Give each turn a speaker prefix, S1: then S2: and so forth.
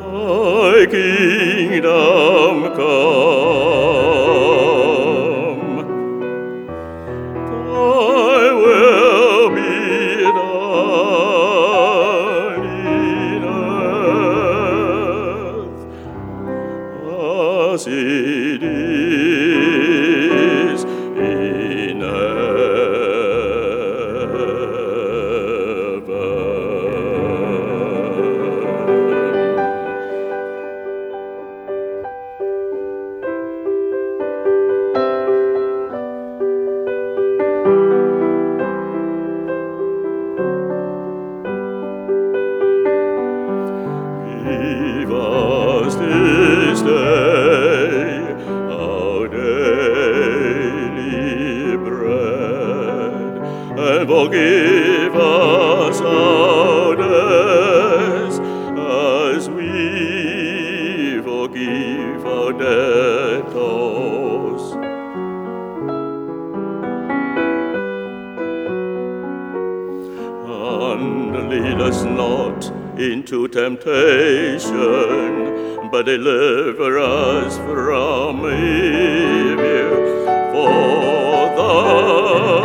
S1: Thy kingdom come, Thy will be done in earth as it is in Give us this day our daily bread, and forgive us our debts, as we forgive our debtors. And lead us not into temptation, but deliver us from evil. For